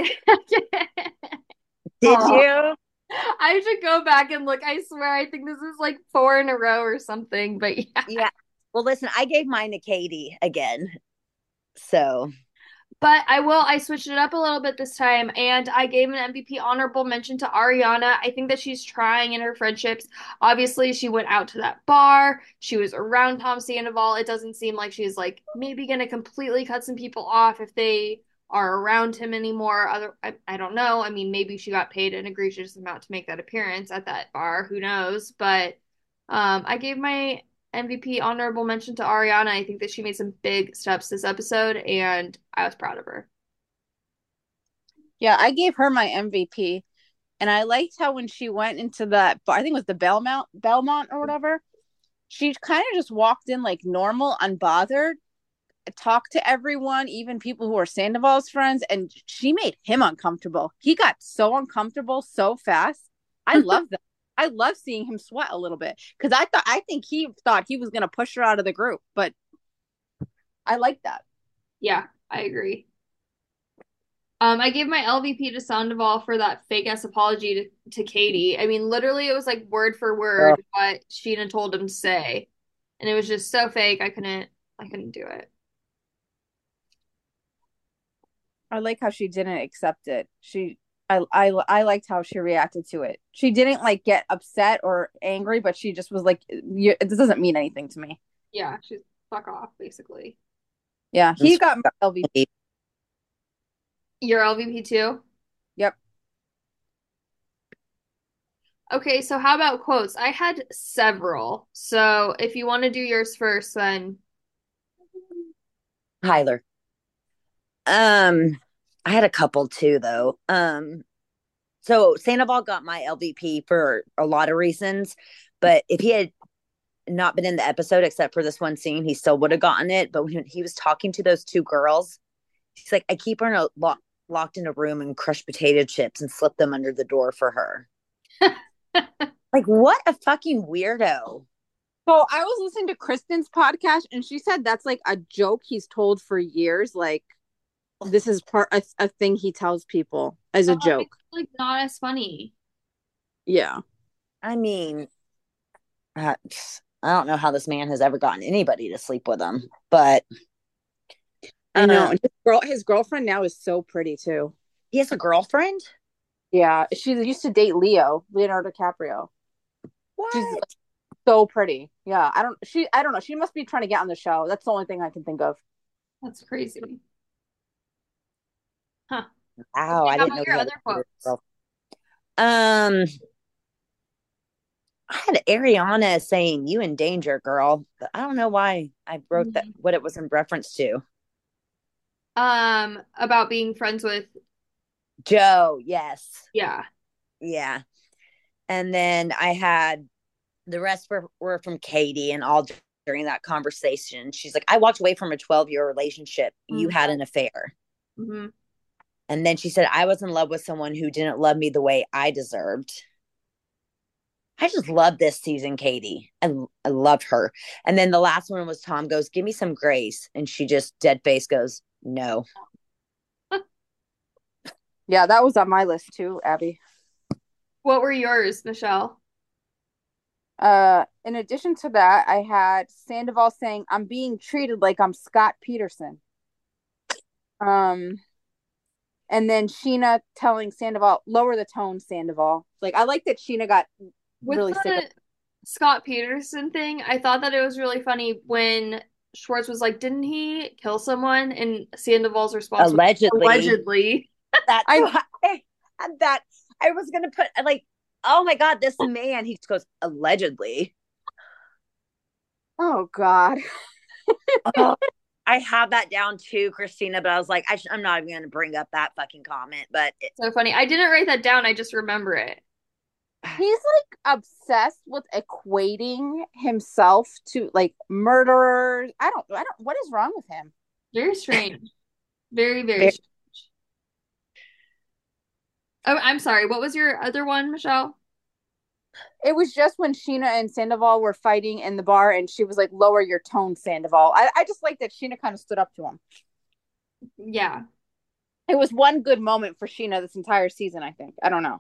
Did Oh, you? I should go back and look. I swear I think this is like four in a row or something, but yeah. Yeah. Well, listen, I gave mine to Katie again. So But I will, I switched it up a little bit this time and I gave an M V P honorable mention to Ariana. I think that she's trying in her friendships. Obviously, she went out to that bar. She was around Tom Sandoval. It doesn't seem like she's like maybe going to completely cut some people off if they are around him anymore. Other, I, I don't know. I mean, maybe she got paid an egregious amount to make that appearance at that bar. Who knows? But um, I gave my M V P honorable mention to Ariana. I think that she made some big steps this episode, and I was proud of her. yeah, I gave her my M V P, and I liked how when she went into that, I think it was the Belmont, Belmont or whatever. She kind of just walked in like normal, unbothered, talked to everyone, even people who are Sandoval's friends, and she made him uncomfortable. He got so uncomfortable so fast. I love that. I love seeing him sweat a little bit because I thought I think he thought he was gonna push her out of the group, but I like that. Yeah, I agree. Um, I gave my L V P to Sandoval for that fake ass apology to, to Katie. I mean, literally, it was like word for uh, word what Sheena told him to say, and it was just so fake. I couldn't, I couldn't do it. I like how she didn't accept it. She I I I liked how she reacted to it. She didn't like get upset or angry, but she just was like, "This doesn't mean anything to me." Yeah, she's fuck off, basically. Yeah, he got my L V P. Your L V P too? Yep. Okay, so how about quotes? I had several. So if you want to do yours first, then Tyler. Um, I had a couple too though. Um, so Sandoval got my L V P for a lot of reasons, but if he had not been in the episode except for this one scene, he still would have gotten it. But when he was talking to those two girls, he's like, I keep her in a lock, locked in a room and crush potato chips and slip them under the door for her. Like, what a fucking weirdo. So I was listening to Kristen's podcast, and she said that's like a joke he's told for years. Like this is part a, a thing he tells people as a oh, joke. it's like not as funny. Yeah, I mean, uh, I don't know how this man has ever gotten anybody to sleep with him, but I know. um, And his girl, his girlfriend now is so pretty too. he has a girlfriend. Yeah, she used to date Leo, Leonardo DiCaprio. She's What? so pretty. Yeah, I don't. She. I don't know. She must be trying to get on the show. That's the only thing I can think of. That's crazy. Huh. Wow, Okay, I how didn't about know your he had other a Twitter quotes? girl. Um, I had Ariana saying, "You in danger, girl." But I don't know why I wrote that. Mhm. What it was in reference to. Um, about being friends with, Joe, yes, yeah. yeah. And then I had the rest were, were from Katie, and all during that conversation, she's like, "I walked away from a twelve year relationship. You had an affair." Mm-hmm. And then she said, "I was in love with someone who didn't love me the way I deserved." I just love this season, Katie. I, I love her. And then the last one was Tom goes, "Give me some grace." And she just dead face goes, "No." Yeah, that was on my list too, Abby. What were yours, Michelle? Uh, in addition to that, I had Sandoval saying, "I'm being treated like I'm Scott Peterson." Um, and then Sheena telling Sandoval, "Lower the tone, Sandoval." Like, I like that Sheena got With really sick of. the Scott Peterson thing, I thought that it was really funny when Schwartz was like, didn't he kill someone? And Sandoval's response was Allegedly. allegedly. That's I why I had that. I was going to put, like, oh my God, this man, he just goes, allegedly. Oh God. Oh, I have that down too, Christina, but I was like, I sh- I'm not even going to bring up that fucking comment. But it, So funny. I didn't write that down. I just remember it. He's like obsessed with equating himself to like murderers. I don't I don't what is wrong with him? Very strange. Very, very very, strange. Oh, I'm sorry. What was your other one, Michelle? It was just when Sheena and Sandoval were fighting in the bar and she was like, "Lower your tone, Sandoval." I, I just like that Sheena kind of stood up to him. Yeah. It was one good moment for Sheena this entire season, I think. I don't know.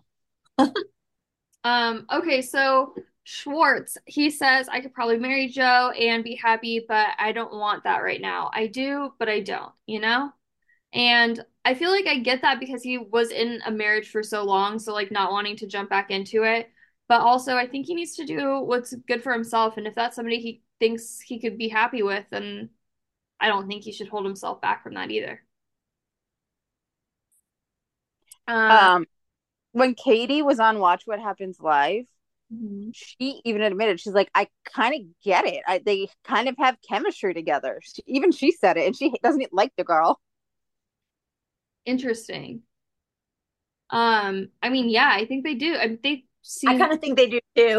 Um, okay, so Schwartz, he says I could probably marry Joe and be happy, but I don't want that right now. I do, but I don't, you know? And I feel like I get that because he was in a marriage for so long, so like not wanting to jump back into it. But also, I think he needs to do what's good for himself. And if that's somebody he thinks he could be happy with, then I don't think he should hold himself back from that either. Um, Um, when Katie was on Watch What Happens Live, mhm. she even admitted she's like, "I kind of get it. I, they kind of have chemistry together." She, even she said it, and she doesn't like the girl. Interesting. Um, I mean, yeah, I think they do. I mean, they I seem kind of think they do too.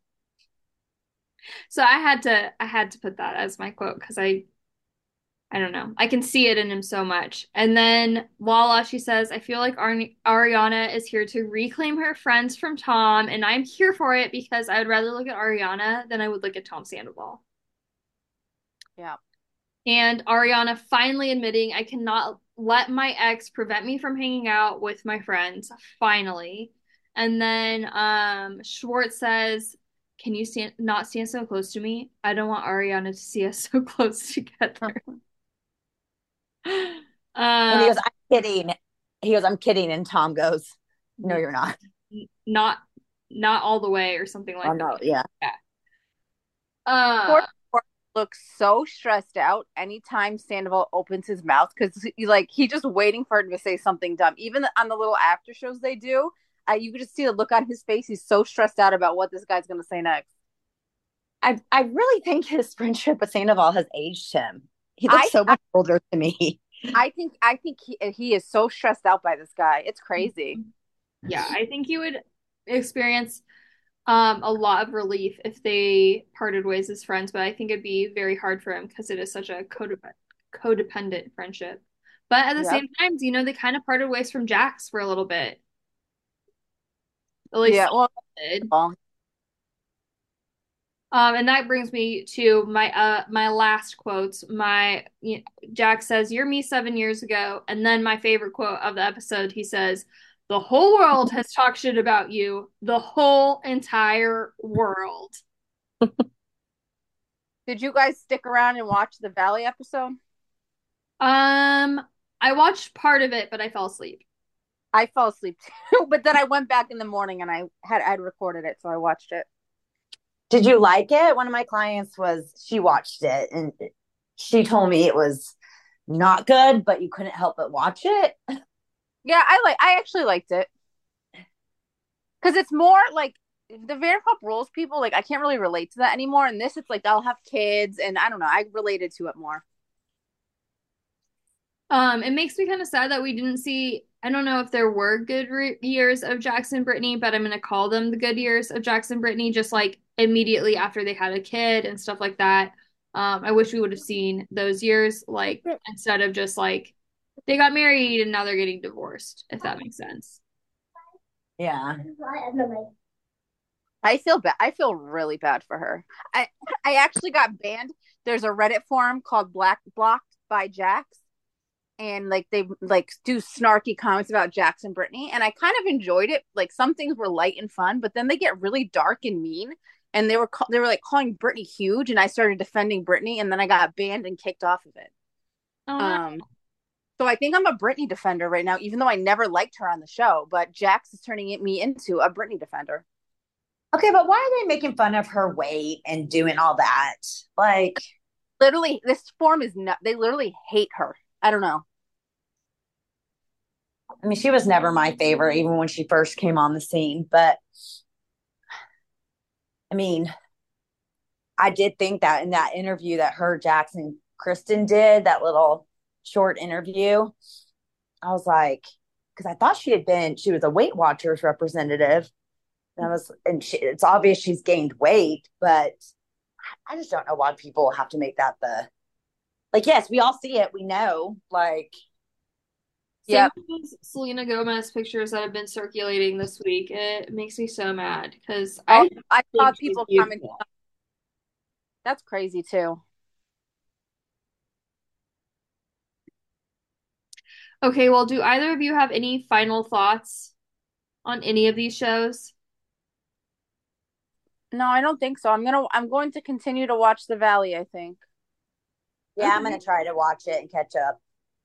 so I had to I had to put that as my quote because I I don't know. I can see it in him so much. And then Lala, she says, I feel like Ar Ariana is here to reclaim her friends from Tom, and I'm here for it because I would rather look at Ariana than I would look at Tom Sandoval. Yeah. And Ariana finally admitting I cannot let my ex prevent me from hanging out with my friends. Finally. And then um Schwartz says, can you stand not stand so close to me? I don't want Ariana to see us so close together. And he Uh, goes, "I'm kidding." He goes, "I'm kidding." And Tom goes, "No, n- you're not." not not all the way or something Oh, like that. no. Yeah. Yeah. Uh, Schwartz looks so stressed out anytime Sandoval opens his mouth because he like he just waiting for him to say something dumb. Even on the little after shows they do, uh, you can just see the look on his face. He's so stressed out about what this guy's gonna say next. I, I really think his friendship with Sandoval has aged him. He looks I so much older to me. I think I think he he is so stressed out by this guy. It's crazy. yeah, I think you would experience um a lot of relief if they parted ways as friends, but I think it'd be very hard for him because it is such a codep codependent friendship. But at the Yep. same time, you know, they kind of parted ways from Jax for a little bit. At least Yeah. some Well, did. well, Um, and that brings me to my uh my last quotes. My you know, Jack says, "You're me seven years ago," and then my favorite quote of the episode, he says, "The whole world has talked shit about you. The whole entire world." did you guys stick around and watch the Valley episode? Um, I watched part of it, but I fell asleep. I fell asleep too, but then I went back in the morning and I had I'd recorded it, so I watched it. Did you like it? One of my clients was, she watched it and she told me it was not good, but you couldn't help but watch it. Yeah, I like I actually liked it. Because it's more like the Vanderpump Rules people, like I can't really relate to that anymore. And this, it's like I'll have kids, and I don't know, I related to it more. Um, it makes me kind of sad that we didn't see. I don't know if there were good re years of Jackson Brittany, but I'm gonna call them the good years of Jackson Brittany, just like immediately after they had a kid and stuff like that. Um, I wish we would have seen those years, like instead of just like they got married and now they're getting divorced, if that makes sense. Yeah. I feel bad. I feel really bad for her. I I actually got banned. There's a Reddit forum called Black Blocked by Jax, and like they like do snarky comments about Jax and Brittany, and I kind of enjoyed it. Like some things were light and fun, but then they get really dark and mean. And they were they were like calling Brittany huge, and I started defending Brittany, and then I got banned and kicked off of it. Oh, no. Um, so I think I'm a Brittany defender right now, even though I never liked her on the show. But Jax is turning me into a Brittany defender. Okay, but why are they making fun of her weight and doing all that? Like, literally, this form is not. They literally hate her. I don't know. I mean, she was never my favorite, even when she first came on the scene. But I mean, I did think that in that interview that her, Jackson, Kristen did, that little short interview, I was like, because I thought she had been, she was a Weight Watchers representative. And I was, and she, it's obvious she's gained weight, but I just don't know why people have to make that the, like, yes, we all see it. We know, like, yeah. Selena Gomez pictures that have been circulating this week. It makes me so mad because oh, I I saw people comment. That's crazy too. Okay, well, do either of you have any final thoughts on any of these shows? No, I don't think so. I'm gonna I'm going to continue to watch The Valley, I think. Yeah, okay. I'm gonna try to watch it and catch up.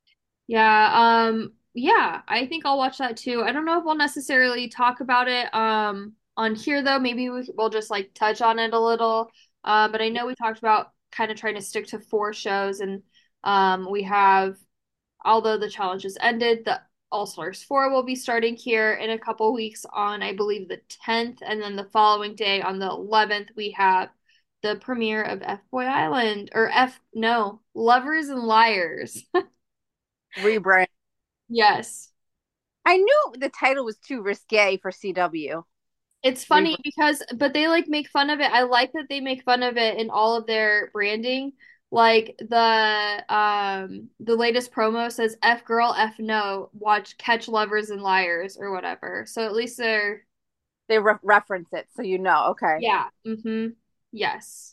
Yeah, um, yeah, I think I'll watch that too. I don't know if we'll necessarily talk about it um on here though. Maybe we, we'll just like touch on it a little. Uh, but I know we talked about kind of trying to stick to four shows, and um, we have, although the challenge has ended, the All Stars four will be starting here in a couple weeks on, I believe, the tenth, and then the following day on the eleventh, we have the premiere of F Boy Island, or F, no, Lovers and Liars. Rebrand. Yes. I knew the title was too risque for C W. It's funny because, but they like make fun of it. I like that they make fun of it in all of their branding. Like the um the latest promo says F girl, F no, watch Catch Lovers and Liars or whatever. So at least they're they re reference it, so you know. Okay. Yeah. Mm-hmm. Yes.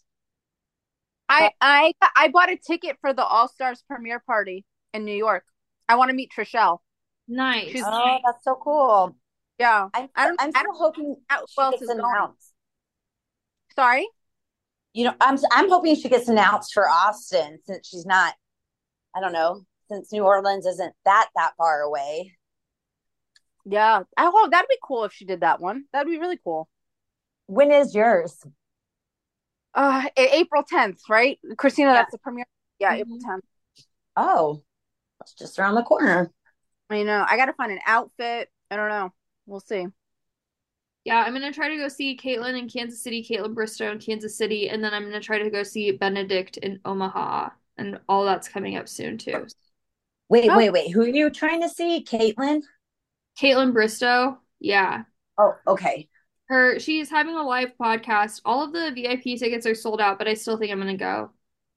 I I I bought a ticket for the All Stars premiere party in New York. I want to meet Trishelle. Nice. She's, oh, that's so cool. Yeah. I, I'm, I'm still hoping she else gets is announced. Going. Sorry? You know, I'm I'm hoping she gets announced for Austin, since she's not, I don't know, since New Orleans isn't that that far away. Yeah. I hope that'd be cool if she did that one. That'd be really cool. When is yours? Uh, April tenth, right? Christina, yeah. That's the premiere. Yeah, mm-hmm. April tenth. Oh, that's just around the corner. I know. I got to find an outfit. I don't know. We'll see. Yeah, I'm gonna try to go see Caitlin in Kansas City, Caitlin Bristow in Kansas City, and then I'm gonna try to go see Benedict in Omaha, and all that's coming up soon too. Wait, oh. wait, wait. Who are you trying to see? Caitlin? Caitlin Bristow. Yeah. Oh, okay. Her, she's having a live podcast. All of the V I P tickets are sold out, but I still think I'm gonna go.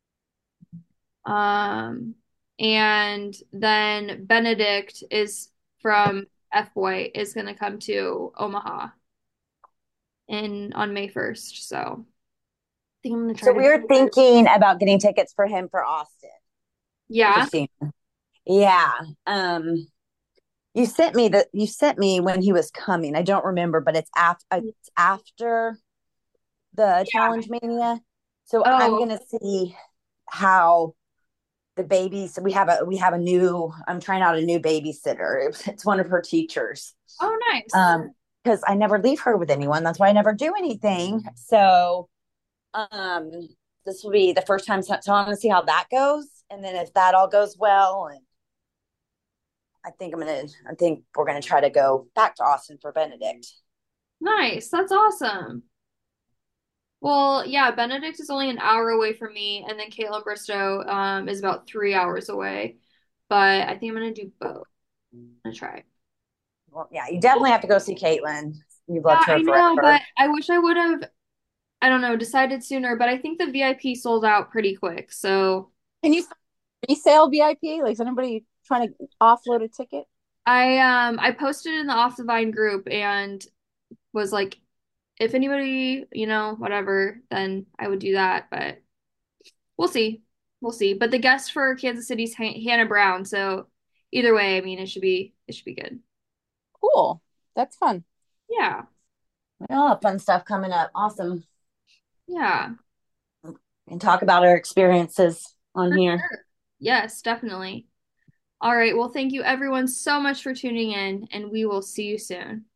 Um, and then Benedict is from F Boy is gonna come to Omaha in on May first. So I think I'm gonna try. So we were thinking about getting tickets for him for Austin. Yeah. Yeah. Um, you sent me the you sent me when he was coming. I don't remember, but it's after it's after the yeah. Challenge Mania. So oh. I'm gonna see how the babies. We have a we have a new. I'm trying out a new babysitter. It's, it's one of her teachers. Oh, nice. Um, because I never leave her with anyone. That's why I never do anything. So, um, this will be the first time. So, so I want to see how that goes, and then if that all goes well, and I think I'm gonna. I think we're gonna try to go back to Austin for Benedict. Nice. That's awesome. Well, yeah, Benedict is only an hour away from me, and then Caitlin Bristow um is about three hours away. But I think I'm gonna do both. I'm gonna try. Well, yeah, you definitely have to go see Caitlin. You've Yeah, loved I her know, forever. but I wish I would have, I don't know, decided sooner, but I think the V I P sold out pretty quick. So Can you resale V I P? Like, is anybody trying to offload a ticket? I um I posted in the Off the Vine group and was like, if anybody, you know, whatever, then I would do that. But we'll see. We'll see. But the guest for Kansas City's Han Hannah Brown, so either way, I mean, it should be it should be good. Cool. That's fun. Yeah. We all have fun stuff coming up. Awesome. Yeah. And talk about our experiences on For here. sure. Yes, definitely. All right. Well, thank you everyone so much for tuning in, and we will see you soon.